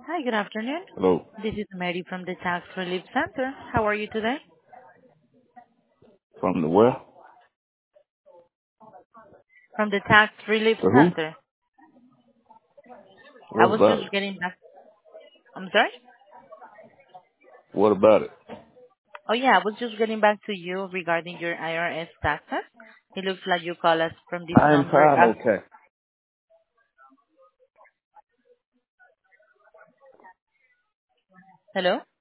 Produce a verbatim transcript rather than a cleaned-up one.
Hi, good afternoon. Hello. This is Mary from the Tax Relief Center. How are you today? From the where? From the Tax Relief To who? Center. I What was about just it? getting back. I'm sorry? What about it? Oh, yeah, I was just getting back to you regarding your I R S taxes. It looks like you call us from this I ain't number. paying Uh, no tax. hello?